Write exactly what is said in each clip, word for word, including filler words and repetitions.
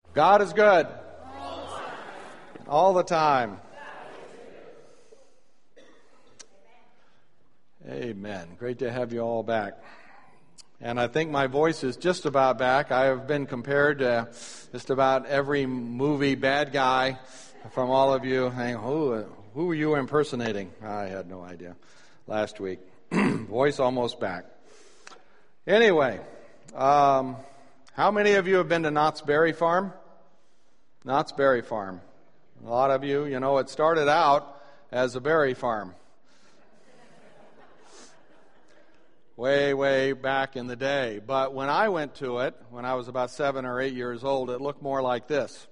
God is good. All the time. Amen. Great to have you all back. And I think my voice is just about back. I have been compared to just about every movie bad guy from all of you. Who, who were you impersonating? I had no idea last week. Voice almost back. Anyway, um, how many of you have been to Knott's Berry Farm? Knott's Berry Farm. A lot of you, you know, it started out as a berry farm. Way, way back in the day. But when I went to it, when I was about seven or eight years old, it looked more like this.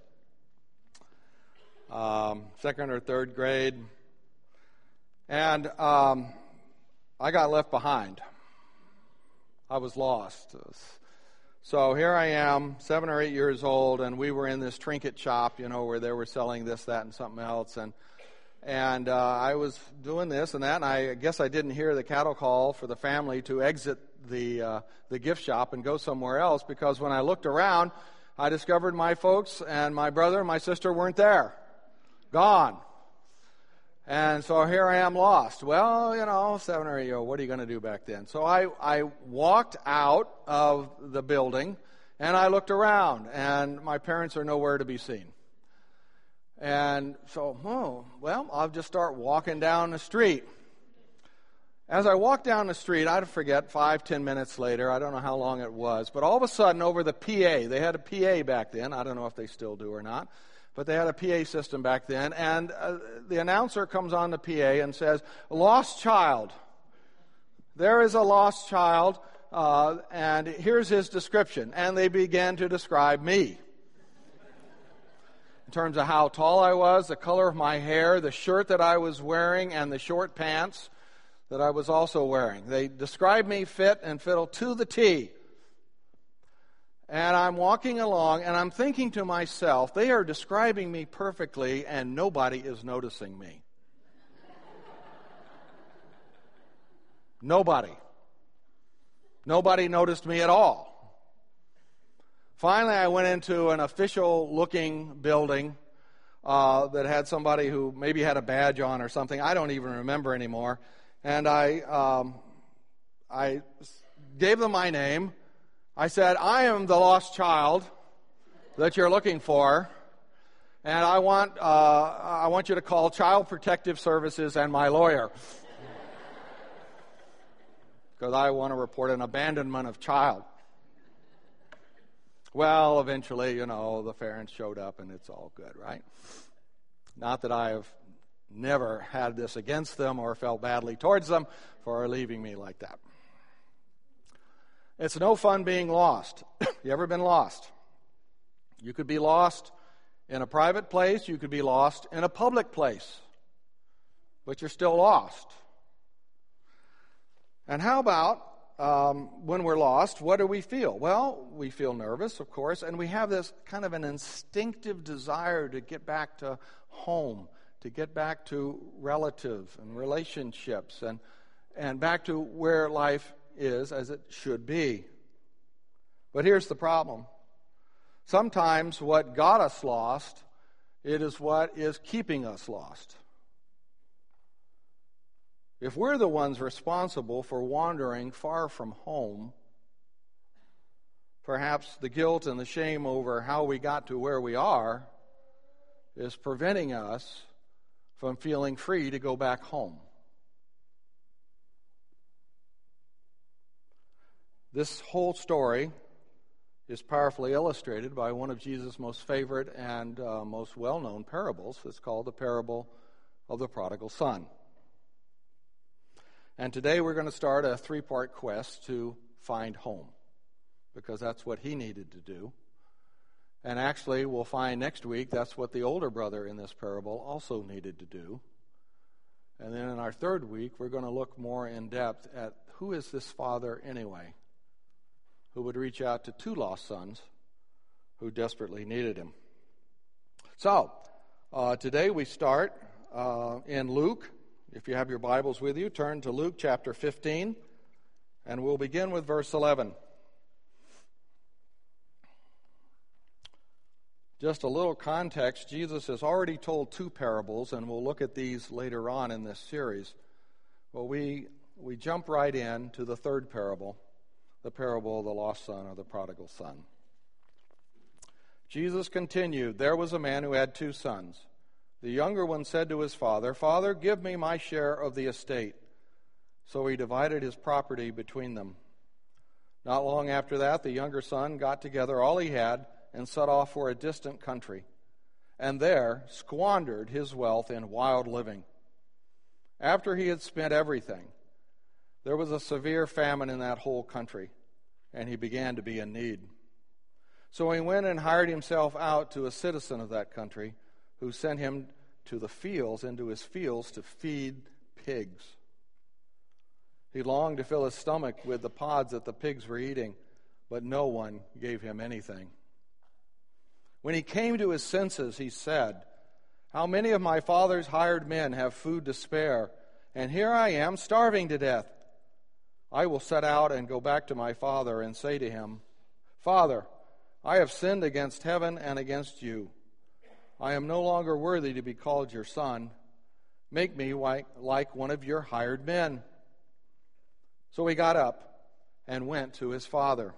Um, second or third grade. And um, I got left behind. I was lost. So here I am, seven or eight years old, and we were in this trinket shop, you know, where they were selling this, that, and something else. And And uh, I was doing this and that, and I guess I didn't hear the cattle call for the family to exit the uh, the gift shop and go somewhere else, because when I looked around, I discovered my folks and my brother and my sister weren't there. Gone. And so here I am lost. Well, you know, seven or eight year old, what are you going to do back then? So I, I walked out of the building, and I looked around, and my parents are nowhere to be seen. And so, oh, well, I'll just start walking down the street. As I walked down the street, I'd forget, five, ten minutes later, I don't know how long it was, but all of a sudden over the P A, they had a P A back then, I don't know if they still do or not, but they had a P A system back then, and uh, the announcer comes on the P A and says, "Lost child. There is a lost child, uh, and here's his description." And they began to describe me. In terms of how tall I was, the color of my hair, the shirt that I was wearing, and the short pants that I was also wearing. They described me fit and fiddle to the T. And I'm walking along, and I'm thinking to myself, they are describing me perfectly, and nobody is noticing me. Nobody. Nobody noticed me at all. Finally, I went into an official-looking building uh, that had somebody who maybe had a badge on or something. I don't even remember anymore. And I, um, I gave them my name. I said, "I am the lost child that you're looking for, and I want, uh, I want you to call Child Protective Services and my lawyer, because I want to report an abandonment of child." Well, eventually, you know, the parents showed up, and it's all good, right? Not that I have never had this against them or felt badly towards them for leaving me like that. It's no fun being lost. You ever been lost? You could be lost in a private place. You could be lost in a public place. But you're still lost. And how about Um, when we're lost, what do we feel? Well, we feel nervous, of course, and we have this kind of an instinctive desire to get back to home, to get back to relatives and relationships, and, and back to where life is as it should be. But here's the problem. Sometimes what got us lost, it is what is keeping us lost. If we're the ones responsible for wandering far from home, perhaps the guilt and the shame over how we got to where we are is preventing us from feeling free to go back home. This whole story is powerfully illustrated by one of Jesus' most favorite and uh, most well-known parables. It's called the parable of the prodigal son. And today we're going to start a three-part quest to find home, because that's what he needed to do. And actually, we'll find next week that's what the older brother in this parable also needed to do. And then in our third week, we're going to look more in depth at who is this father anyway, who would reach out to two lost sons who desperately needed him. So, uh, today we start uh, in Luke. If you have your Bibles with you, turn to Luke chapter fifteen, and we'll begin with verse eleven. Just a little context, Jesus has already told two parables, and we'll look at these later on in this series. Well, we, we jump right in to the third parable, the parable of the lost son or the prodigal son. Jesus continued, "There was a man who had two sons. The younger one said to his father, 'Father, give me my share of the estate.' So he divided his property between them. Not long after that, the younger son got together all he had and set off for a distant country, and there squandered his wealth in wild living. After he had spent everything, there was a severe famine in that whole country, and he began to be in need. So he went and hired himself out to a citizen of that country, who sent him to the fields, into his fields, to feed pigs. He longed to fill his stomach with the pods that the pigs were eating, but no one gave him anything. When he came to his senses, he said, 'How many of my father's hired men have food to spare, and here I am starving to death? I will set out and go back to my father and say to him, Father, I have sinned against heaven and against you. I am no longer worthy to be called your son. Make me like one of your hired men.' So he got up and went to his father.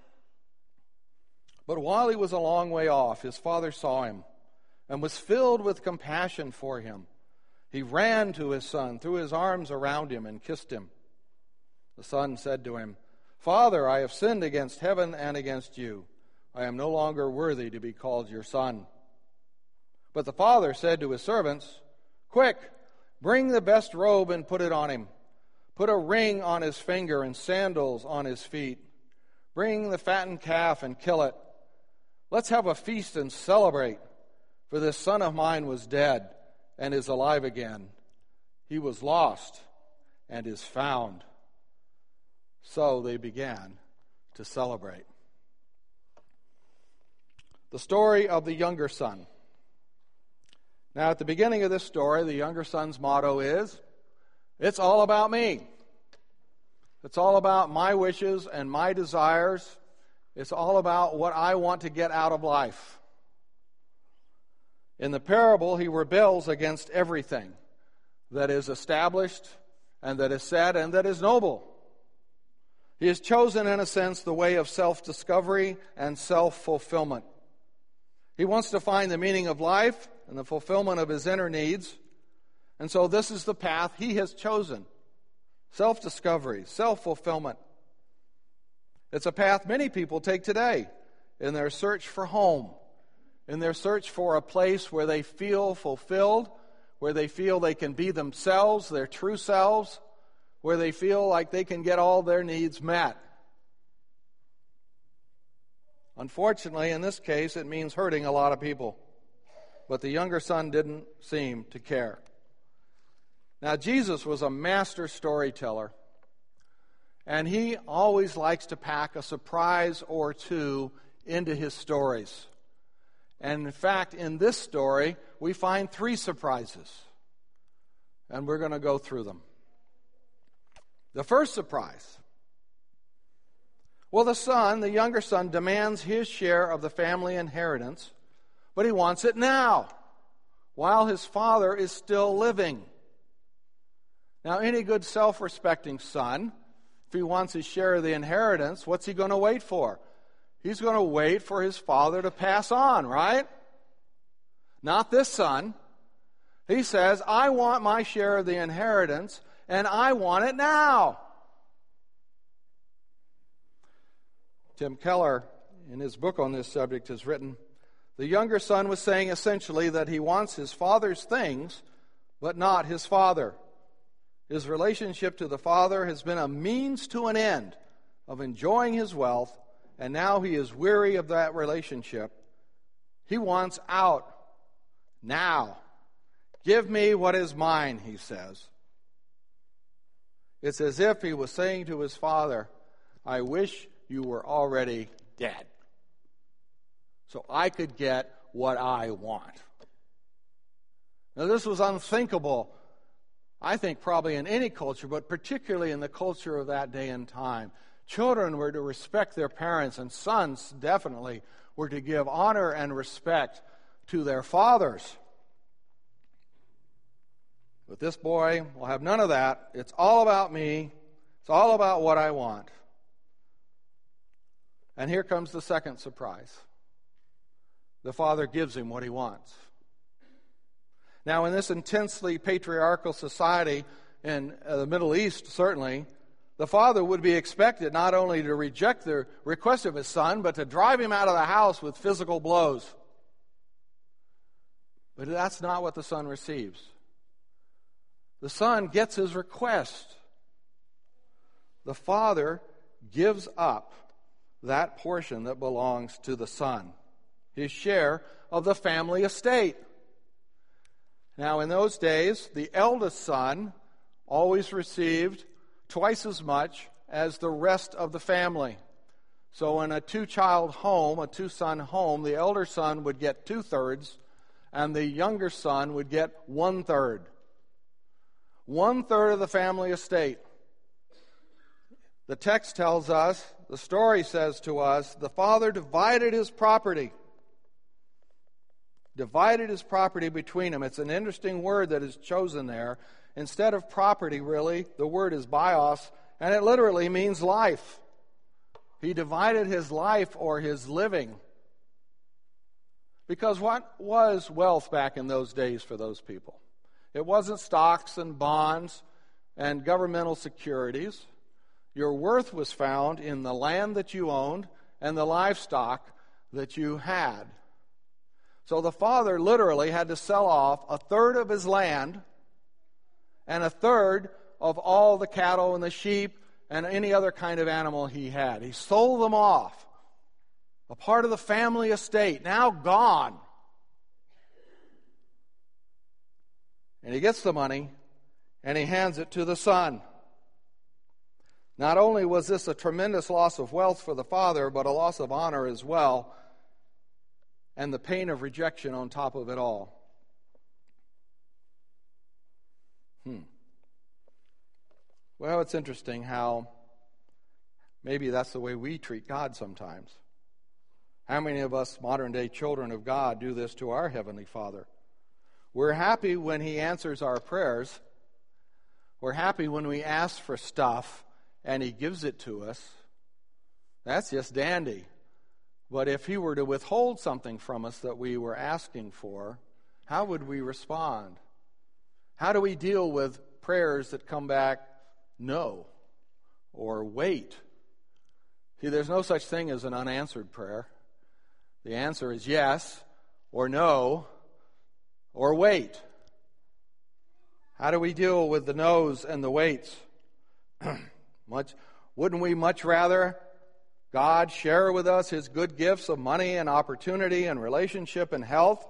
But while he was a long way off, his father saw him and was filled with compassion for him. He ran to his son, threw his arms around him, and kissed him. The son said to him, 'Father, I have sinned against heaven and against you. I am no longer worthy to be called your son.' But the father said to his servants, 'Quick, bring the best robe and put it on him. Put a ring on his finger and sandals on his feet. Bring the fattened calf and kill it. Let's have a feast and celebrate. For this son of mine was dead and is alive again. He was lost and is found.' So they began to celebrate." The story of the younger son. Now, at the beginning of this story, the younger son's motto is, "It's all about me. It's all about my wishes and my desires. It's all about what I want to get out of life." In the parable, he rebels against everything that is established and that is said and that is noble. He has chosen, in a sense, the way of self-discovery and self-fulfillment. He wants to find the meaning of life and the fulfillment of his inner needs. And so this is the path he has chosen. Self-discovery, self-fulfillment. It's a path many people take today in their search for home, in their search for a place where they feel fulfilled, where they feel they can be themselves, their true selves, where they feel like they can get all their needs met. Unfortunately, in this case, it means hurting a lot of people. But the younger son didn't seem to care. Now, Jesus was a master storyteller, and he always likes to pack a surprise or two into his stories. And in fact, in this story, we find three surprises, and we're going to go through them. The first surprise. Well, the son, the younger son, demands his share of the family inheritance, but he wants it now, while his father is still living. Now, any good self-respecting son, if he wants his share of the inheritance, what's he going to wait for? He's going to wait for his father to pass on, right? Not this son. He says, I want my share of the inheritance, and I want it now. Tim Keller, in his book on this subject, has written, the younger son was saying essentially that he wants his father's things, but not his father. His relationship to the father has been a means to an end of enjoying his wealth, and now he is weary of that relationship. He wants out now. Give me what is mine, he says. It's as if he was saying to his father, I wish you were already dead, so I could get what I want. Now, this was unthinkable, I think, probably in any culture, but particularly in the culture of that day and time. Children were to respect their parents, and sons definitely were to give honor and respect to their fathers. But this boy will have none of that. It's all about me. It's all about what I want. And here comes the second surprise. The father gives him what he wants. Now, in this intensely patriarchal society, in the Middle East certainly, the father would be expected not only to reject the request of his son, but to drive him out of the house with physical blows. But that's not what the son receives. The son gets his request. The father gives up that portion that belongs to the son, his share of the family estate. Now, in those days, the eldest son always received twice as much as the rest of the family. So in a two-child home, a two-son home, the elder son would get two-thirds, and the younger son would get one-third. One-third of the family estate. The text tells us, the story says to us, the father divided his property. Divided his property between them. It's an interesting word that is chosen there. Instead of property, really, the word is bios, and it literally means life. He divided his life or his living. Because what was wealth back in those days for those people? It wasn't stocks and bonds and governmental securities. Your worth was found in the land that you owned and the livestock that you had. So the father literally had to sell off a third of his land and a third of all the cattle and the sheep and any other kind of animal he had. He sold them off. A part of the family estate, now gone. And he gets the money and he hands it to the son. Not only was this a tremendous loss of wealth for the father, but a loss of honor as well, and the pain of rejection on top of it all. Hmm. Well, it's interesting how maybe that's the way we treat God sometimes. How many of us modern-day children of God do this to our Heavenly Father? We're happy when He answers our prayers. We're happy when we ask for stuff and He gives it to us. That's just dandy. But if He were to withhold something from us that we were asking for, how would we respond? How do we deal with prayers that come back no or wait? See, there's no such thing as an unanswered prayer. The answer is yes or no or wait. How do we deal with the no's and the waits? much, wouldn't we much rather God share with us His good gifts of money and opportunity and relationship and health?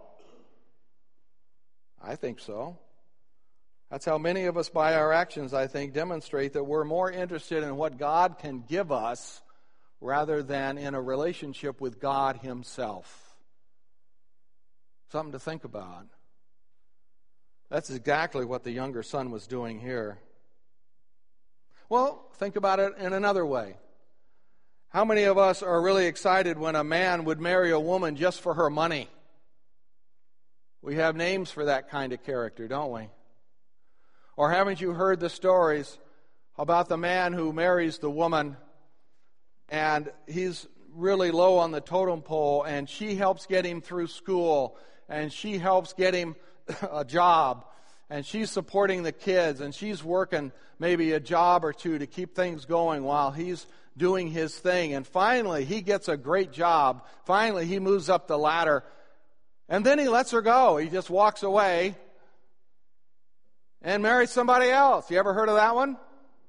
I think so. That's how many of us, by our actions, I think, demonstrate that we're more interested in what God can give us rather than in a relationship with God Himself. Something to think about. That's exactly what the younger son was doing here. Well, think about it in another way. How many of us are really excited when a man would marry a woman just for her money? We have names for that kind of character, don't we? Or haven't you heard the stories about the man who marries the woman and he's really low on the totem pole and she helps get him through school and she helps get him a job and she's supporting the kids and she's working maybe a job or two to keep things going while he's doing his thing, and finally he gets a great job. Finally he moves up the ladder, and then he lets her go. He just walks away and marries somebody else. You ever heard of that one?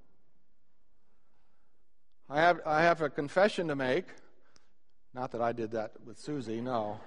I have I have a confession to make. Not that I did that with Susie, no.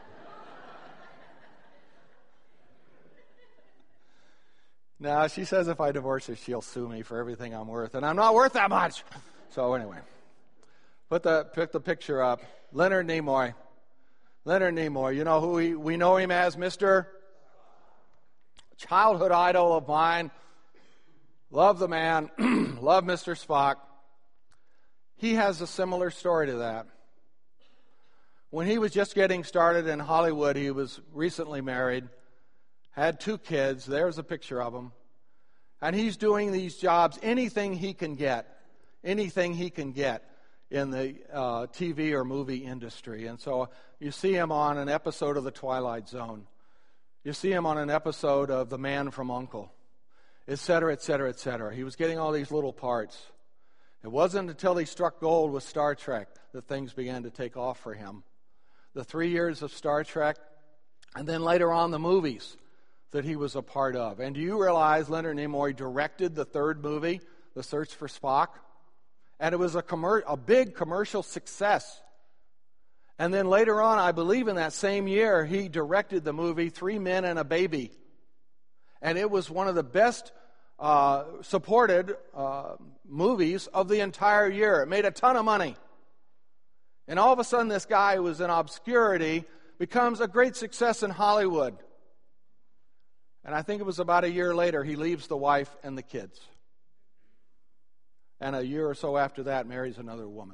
No, she says if I divorce her, she'll sue me for everything I'm worth, and I'm not worth that much. So anyway. Put the, pick the picture up. Leonard Nimoy. Leonard Nimoy. You know who he, we know him as, Mister Childhood idol of mine. Love the man. Love Mister Spock. He has a similar story to that. When he was just getting started in Hollywood, he was recently married, had two kids. There's a picture of him. And he's doing these jobs, anything he can get, anything he can get in the uh, T V or movie industry. And so you see him on an episode of The Twilight Zone. You see him on an episode of The Man from U N C L E, et cetera, et cetera, et cetera. He was getting all these little parts. It wasn't until he struck gold with Star Trek that things began to take off for him. The three years of Star Trek, and then later on the movies that he was a part of. And do you realize Leonard Nimoy directed the third movie, The Search for Spock? And it was a, commer- a big commercial success. And then later on, I believe in that same year, he directed the movie Three Men and a Baby. And it was one of the best uh, supported uh, movies of the entire year. It made a ton of money. And all of a sudden, this guy who was in obscurity becomes a great success in Hollywood. And I think it was about a year later, he leaves the wife and the kids. And a year or so after that, marries another woman.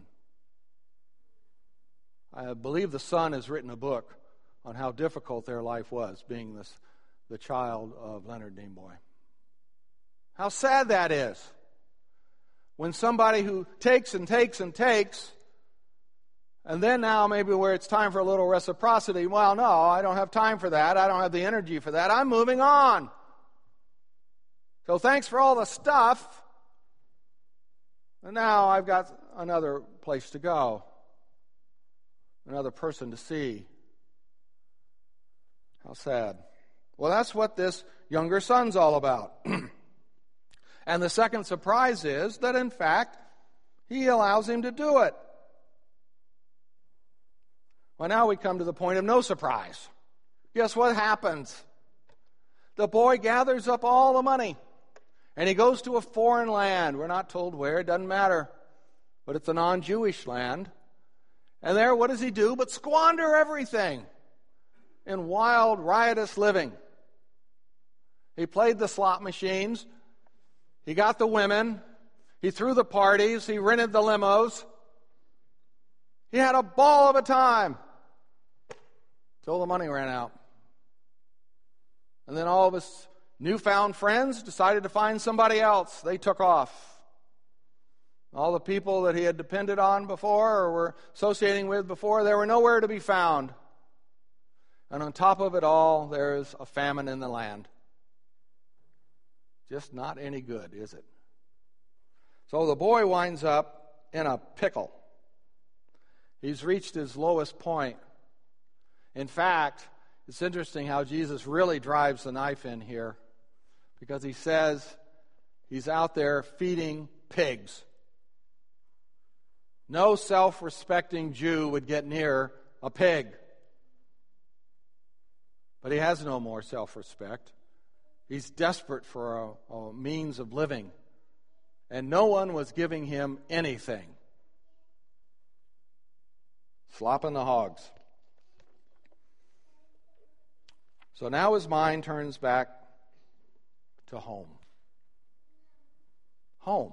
I believe the son has written a book on how difficult their life was, being this, the child of Leonard Nimoy. How sad that is. When somebody who takes and takes and takes, and then now maybe where it's time for a little reciprocity, well, no, I don't have time for that. I don't have the energy for that. I'm moving on. So thanks for all the stuff. And now I've got another place to go, another person to see. How sad. Well, that's what this younger son's all about. And the second surprise is that, in fact, he allows him to do it. Well, now we come to the point of no surprise. Guess what happens? The boy gathers up all the money, and he goes to a foreign land. We're not told where, it doesn't matter. But it's a non-Jewish land. And there, what does he do but squander everything in wild, riotous living? He played the slot machines. He got the women. He threw the parties. He rented the limos. He had a ball of a time till the money ran out. And then all of his newfound friends decided to find somebody else. They took off. All the people that he had depended on before or were associating with before, they were nowhere to be found. And on top of it all, there's a famine in the land. Just not any good, is it? So the boy winds up in a pickle. He's reached his lowest point. In fact, it's interesting how Jesus really drives the knife in here, because he says he's out there feeding pigs. No self-respecting Jew would get near a pig. But he has no more self-respect. He's desperate for a, a means of living. And no one was giving him anything. Slopping the hogs. So now his mind turns back to home. Home.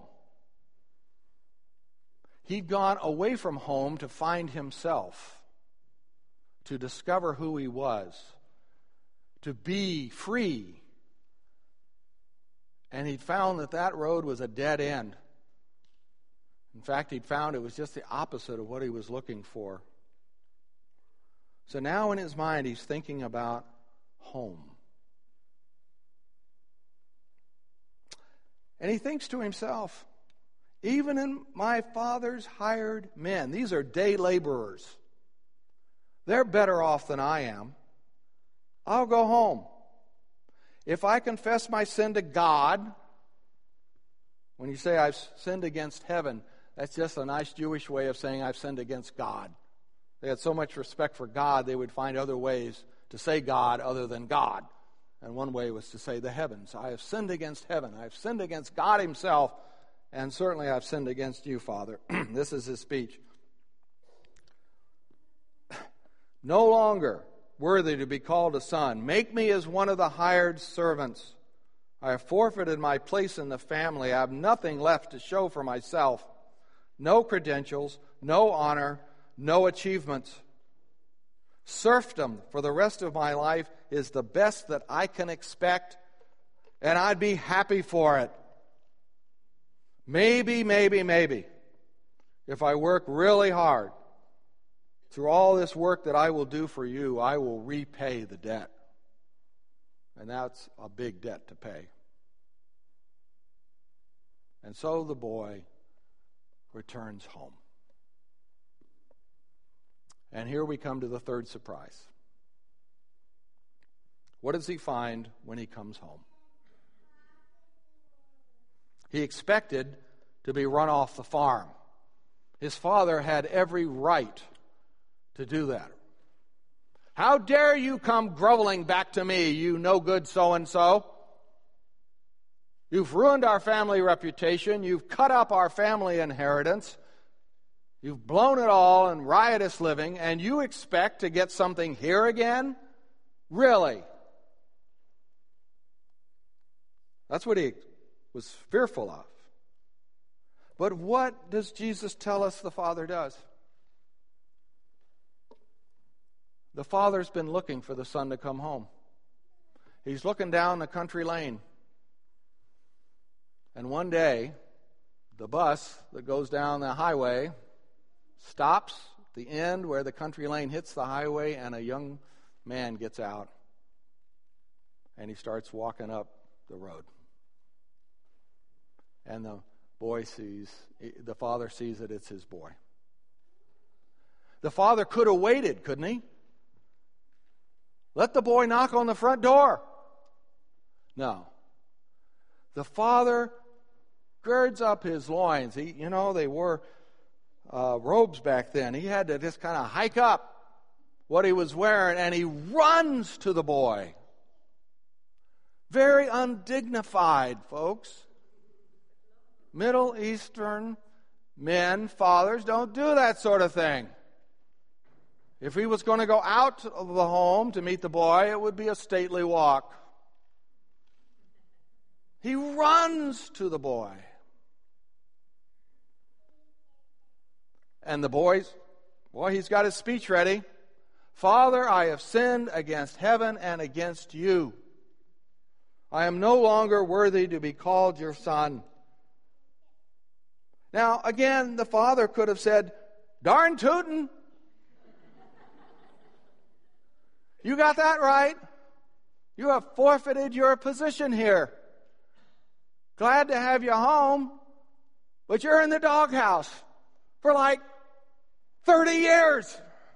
He'd gone away from home to find himself, to discover who he was, to be free. And he'd found that that road was a dead end. In fact, he'd found it was just the opposite of what he was looking for. So now in his mind, he's thinking about home. And he thinks to himself, even in my father's hired men, these are day laborers. They're better off than I am. I'll go home. If I confess my sin to God, when you say I've sinned against heaven, that's just a nice Jewish way of saying I've sinned against God. They had so much respect for God, they would find other ways to say God other than God. And one way was to say the heavens. I have sinned against heaven. I have sinned against God himself. And certainly I've sinned against you, Father. This is his speech. No longer worthy to be called a son. Make me as one of the hired servants. I have forfeited my place in the family. I have nothing left to show for myself. No credentials, no honor, no achievements. Serfdom for the rest of my life is the best that I can expect, and I'd be happy for it. Maybe, maybe, maybe, if I work really hard, through all this work that I will do for you, I will repay the debt. And that's a big debt to pay. And so the boy returns home. And here we come to the third surprise. What does he find when he comes home? He expected to be run off the farm. His father had every right to do that. How dare you come groveling back to me, you no-good so-and-so? You've ruined our family reputation. You've cut up our family inheritance. You've blown it all in riotous living, and you expect to get something here again? Really? That's what he was fearful of. But what does Jesus tell us the Father does? The Father's been looking for the Son to come home. He's looking down the country lane. And one day, the bus that goes down the highway stops at the end where the country lane hits the highway, and a young man gets out. And he starts walking up the road. And the boy sees, the father sees that it's his boy. The father could have waited, couldn't he? Let the boy knock on the front door. No. The father girds up his loins. He, you know, they wore uh, robes back then. He had to just kind of hike up what he was wearing, and he runs to the boy. Very undignified, folks. Middle Eastern men, fathers, don't do that sort of thing. If he was going to go out of the home to meet the boy, it would be a stately walk. He runs to the boy. And the boy's, boy, he's got his speech ready. Father, I have sinned against heaven and against you. I am no longer worthy to be called your son. Now, again, the father could have said, darn tootin'. You got that right. You have forfeited your position here. Glad to have you home, but you're in the doghouse for like thirty years.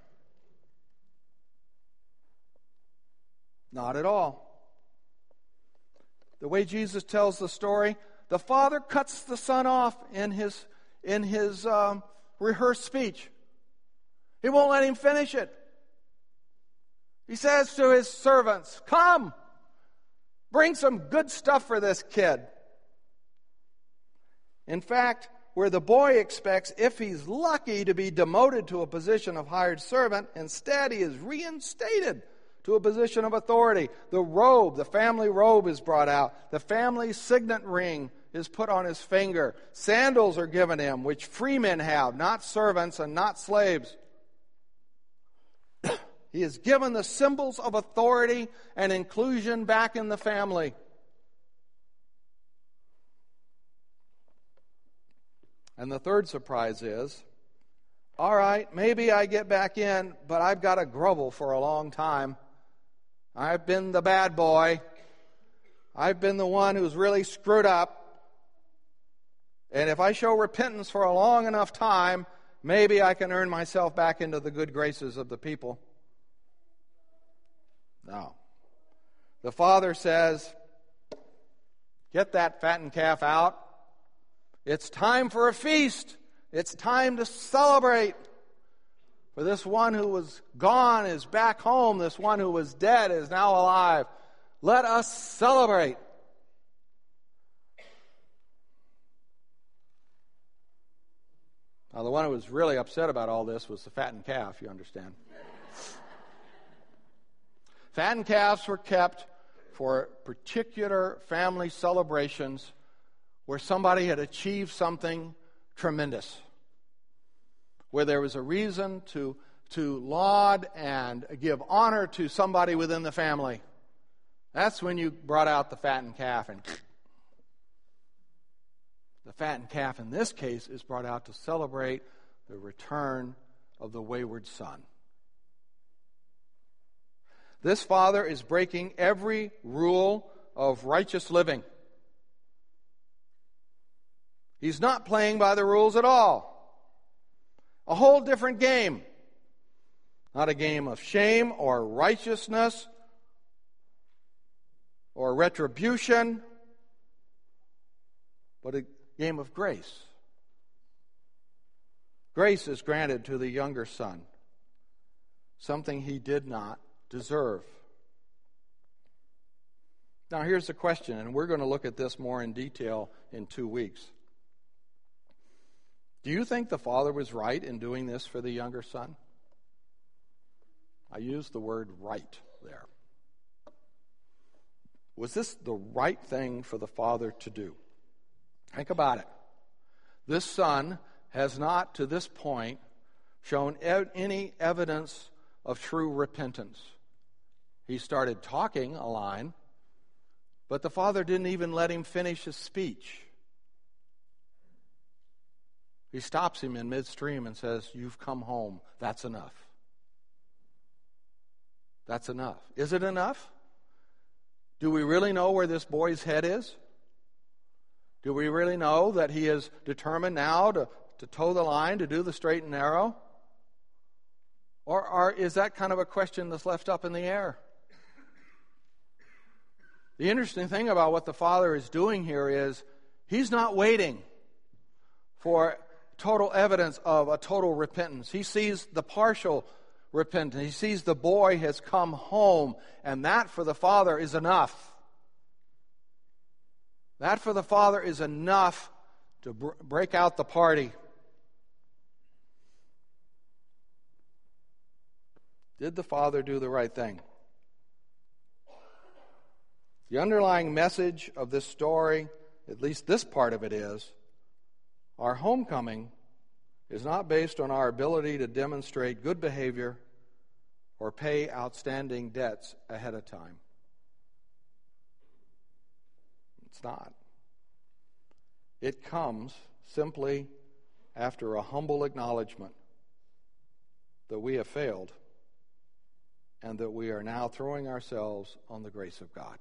Not at all. The way Jesus tells the story, the father cuts the son off in his in his um, rehearsed speech. He won't let him finish it. He says to his servants, come, bring some good stuff for this kid. In fact, where the boy expects, if he's lucky, to be demoted to a position of hired servant, instead he is reinstated to a position of authority. The robe, the family robe is brought out. The family signet ring is put on his finger. Sandals are given him, which free men have, not servants and not slaves. He is given the symbols of authority and inclusion back in the family. And the third surprise is, all right, maybe I get back in, but I've got to grovel for a long time. I've been the bad boy. I've been the one who's really screwed up. And if I show repentance for a long enough time, maybe I can earn myself back into the good graces of the people. No. The father says, get that fattened calf out. It's time for a feast. It's time to celebrate. For this one who was gone is back home. This one who was dead is now alive. Let us celebrate. Now, the one who was really upset about all this was the fattened calf, you understand. Fattened calves were kept for particular family celebrations where somebody had achieved something tremendous, where there was a reason to to laud and give honor to somebody within the family, that's when you brought out the fattened calf. And the fattened calf in this case is brought out to celebrate the return of the wayward son. This father is breaking every rule of righteous living. He's not playing by the rules at all. A whole different game. Not a game of shame or righteousness or retribution, but a game of grace. Grace is granted to the younger son, something he did not deserve. Now here's the question, and we're going to look at this more in detail in two weeks. Do you think the father was right in doing this for the younger son? I used the word right there. Was this the right thing for the father to do? Think about it. This son has not, to this point, shown ev- any evidence of true repentance. He started talking a line, but the father didn't even let him finish his speech. He stops him in midstream and says, "You've come home. That's enough." That's enough. Is it enough? Do we really know where this boy's head is? Do we really know that he is determined now to, to toe the line, to do the straight and narrow? Or, or is that kind of a question that's left up in the air? The interesting thing about what the father is doing here is he's not waiting for total evidence of a total repentance. He sees the partial repentance. He sees the boy has come home, and that for the father is enough. That for the father is enough to br- break out the party. Did the father do the right thing? The underlying message of this story, at least this part of it is, our homecoming is not based on our ability to demonstrate good behavior or pay outstanding debts ahead of time. It's not. It comes simply after a humble acknowledgement that we have failed and that we are now throwing ourselves on the grace of God.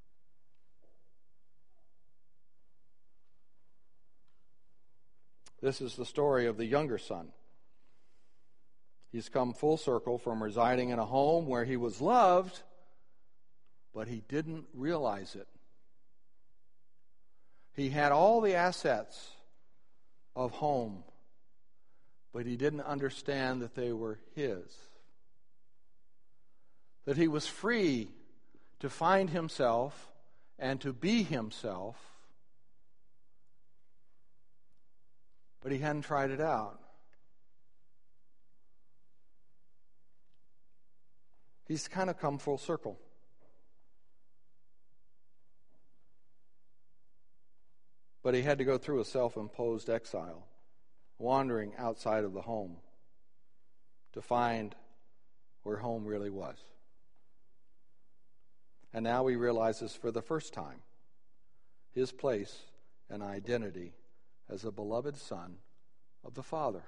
This is the story of the younger son. He's come full circle from residing in a home where he was loved, but he didn't realize it. He had all the assets of home, but he didn't understand that they were his. That he was free to find himself and to be himself, but he hadn't tried it out. He's kind of come full circle. But he had to go through a self-imposed exile, wandering outside of the home to find where home really was. And now he realizes for the first time his place and identity as a beloved son of the Father.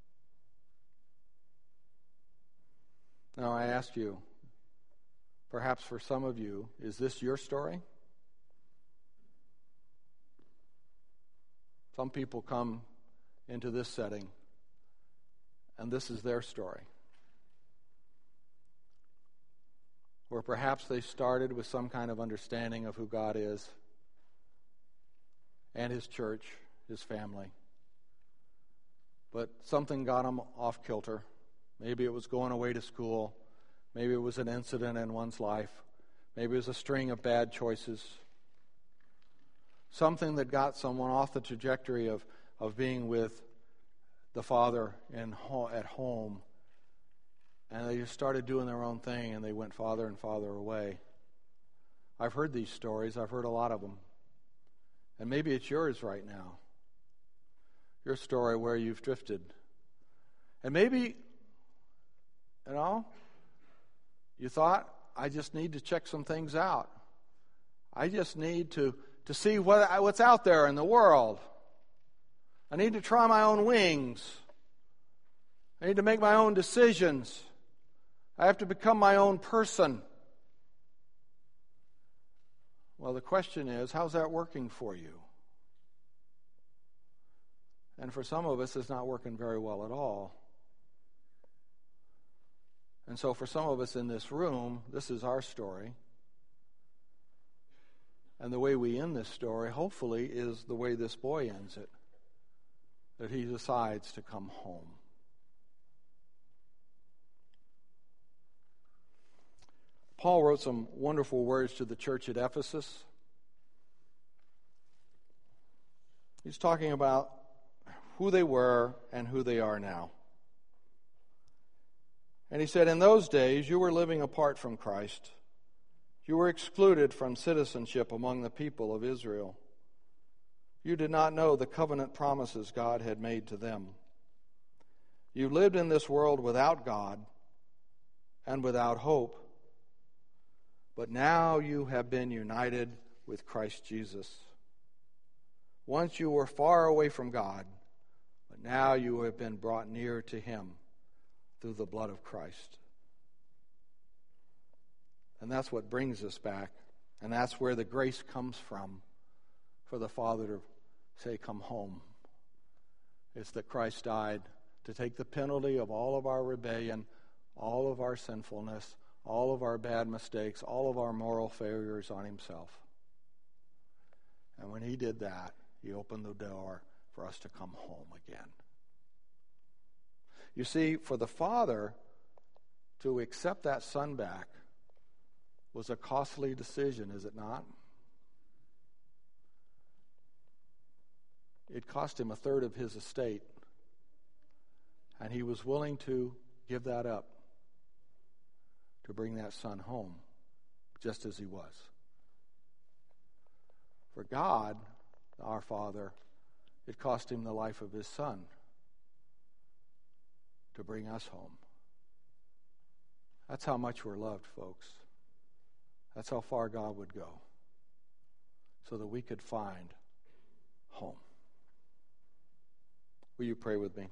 Now I ask you, perhaps for some of you, is this your story? Some people come into this setting, and this is their story. Where perhaps they started with some kind of understanding of who God is and His church, His family. But something got them off kilter. Maybe it was going away to school. Maybe it was an incident in one's life. Maybe it was a string of bad choices. Something that got someone off the trajectory of, of being with the Father in ho- at home. And they just started doing their own thing, and they went farther and farther away. I've heard these stories. I've heard a lot of them. And maybe it's yours right now. Your story where you've drifted. And maybe You know? You thought, I just need to check some things out. I just need to, to see what, what's out there in the world. I need to try my own wings. I need to make my own decisions. I have to become my own person. Well, the question is, how's that working for you? And for some of us, it's not working very well at all. And so for some of us in this room, this is our story. And the way we end this story, hopefully, is the way this boy ends it. That he decides to come home. Paul wrote some wonderful words to the church at Ephesus. He's talking about who they were and who they are now. And he said, in those days you were living apart from Christ. You were excluded from citizenship among the people of Israel. You did not know the covenant promises God had made to them. You lived in this world without God and without hope. But now you have been united with Christ Jesus. Once you were far away from God, but now you have been brought near to Him through the blood of Christ. And that's what brings us back. And that's where the grace comes from for the Father to say, come home. It's that Christ died to take the penalty of all of our rebellion, all of our sinfulness, all of our bad mistakes, all of our moral failures on Himself. And when He did that, He opened the door for us to come home again. You see, for the Father to accept that Son back was a costly decision, is it not? It cost Him a third of His estate, and He was willing to give that up to bring that Son home, just as He was. For God, our Father, it cost Him the life of His Son to bring us home. That's how much we're loved, folks. That's how far God would go so that we could find home. Will you pray with me?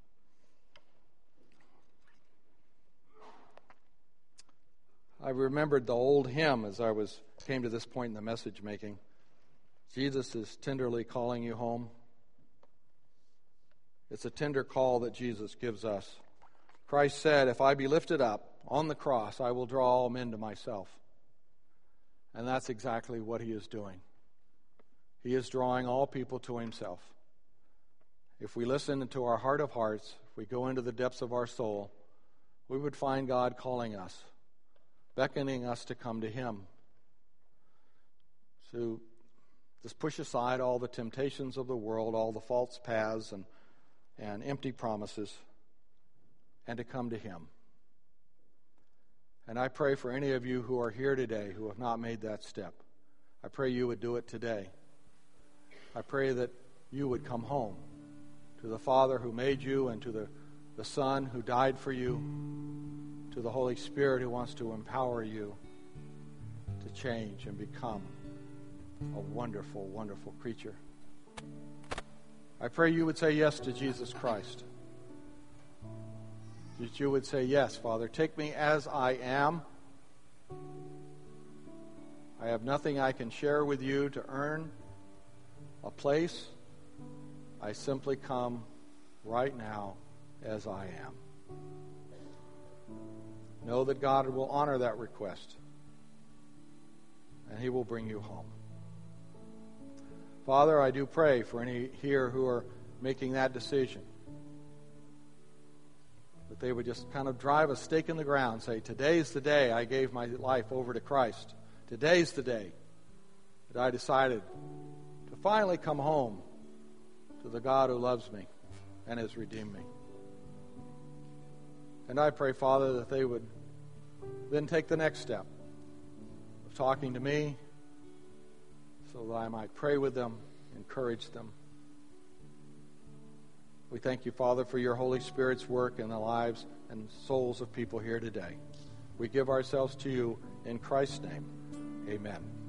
I remembered the old hymn as I was came to this point in the message making. Jesus is tenderly calling you home. It's a tender call that Jesus gives us. Christ said, if I be lifted up on the cross, I will draw all men to myself. And that's exactly what He is doing. He is drawing all people to Himself. If we listen into our heart of hearts, if we go into the depths of our soul, we would find God calling us, beckoning us to come to Him. To just push aside all the temptations of the world, all the false paths and, and empty promises, and to come to Him. And I pray for any of you who are here today who have not made that step. I pray you would do it today. I pray that you would come home to the Father who made you, and to the, the Son who died for you, to the Holy Spirit who wants to empower you to change and become a wonderful, wonderful creature. I pray you would say yes to Jesus Christ. That you would say, yes, Father, take me as I am. I have nothing I can share with you to earn a place. I simply come right now as I am. Know that God will honor that request, and He will bring you home. Father, I do pray for any here who are making that decision, that they would just kind of drive a stake in the ground, say, today's the day I gave my life over to Christ. Today's the day that I decided to finally come home to the God who loves me and has redeemed me. And I pray, Father, that they would then take the next step of talking to me so that I might pray with them, encourage them. We thank you, Father, for your Holy Spirit's work in the lives and souls of people here today. We give ourselves to you in Christ's name. Amen.